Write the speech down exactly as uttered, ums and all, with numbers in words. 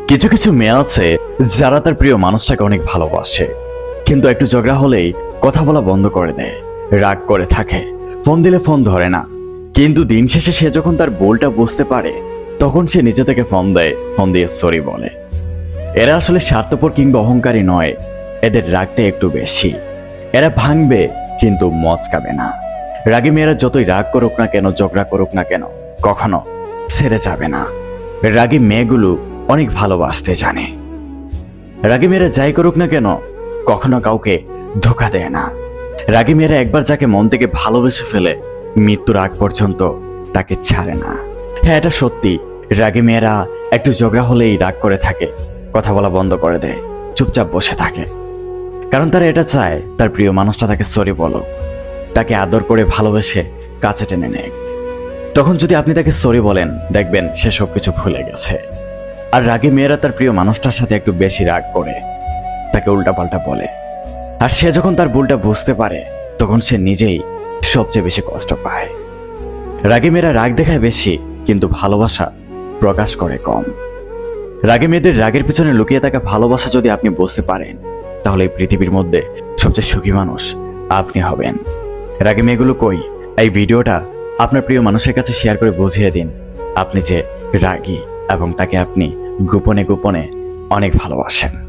কিছু কিছু মেয়ে আছে যারা তার প্রিয় মানুষটাকে অনেক ভালোবাসে, কিন্তু একটু ঝগড়া হলেই কথা বলা বন্ধ করে দেয়, রাগ করে থাকে, ফোন দিলে ফোন ধরে না। কিন্তু দিন শেষে সে যখন তার ভুলটা বুঝতে পারে তখন সে নিজে থেকে ফোন দেয়, ফোন দিয়ে সরি বলে। এরা আসলে স্বার্থপর কিংবা অহংকারী নয়, এদের রাগটা একটু বেশি। এরা ভাঙবে কিন্তু মচকাবে না। রাগী মেয়েরা যতই রাগ করুক না কেন, ঝগড়া করুক না কেন, কখনো ছেড়ে যাবে না। রাগী মেয়েগুলো অনেক ভালোবাসতে জানে। রাগী মেয়েরা যাই করুক না কেন, কখনো কাউকে ধোকা দেয় না। রাগী মেয়েরা একবার যাকে মন থেকে ভালোবেসে ফেলে মৃত্যুর আগ পর্যন্ত তাকে ছাড়ে না। হ্যাঁ, এটা সত্যি, রাগী মেয়েরা একটু ঝগড়া হলেই রাগ করে থাকে, কথা বলা বন্ধ করে দেয়, চুপচাপ বসে থাকে। কারণ তারা এটা চায় তার প্রিয় মানুষটা তাকে সরি বলো, তাকে আদর করে ভালোবেসে কাছে টেনে নেয়। তখন যদি আপনি তাকে সরি বলেন, দেখবেন সে সবকিছু ভুলে গেছে। আর রাগী মেয়েরা তার প্রিয় মানুষটার সাথে একটু বেশি রাগ করে, তাকে উল্টাপাল্টা বলে। আর সে যখন তার ভুলটা বুঝতে পারে তখন সে নিজেই সবচেয়ে বেশি কষ্ট পায়। রাগী মেয়েরা রাগ দেখায় বেশি, কিন্তু ভালোবাসা প্রকাশ করে কম। রাগী মেয়েদের রাগের পিছনে লুকিয়ে থাকা ভালোবাসা যদি আপনি বুঝতে পারেন, তাহলে এই পৃথিবীর মধ্যে সবচেয়ে সুখী মানুষ আপনি হবেন। রাগী মেয়েগুলো কই, এই ভিডিওটা আপনার প্রিয় মানুষের কাছে শেয়ার করে বুঝিয়ে দিন আপনি যে রাগী এবং তাকে আপনি গোপনে গোপনে অনেক ভালোবাসেন।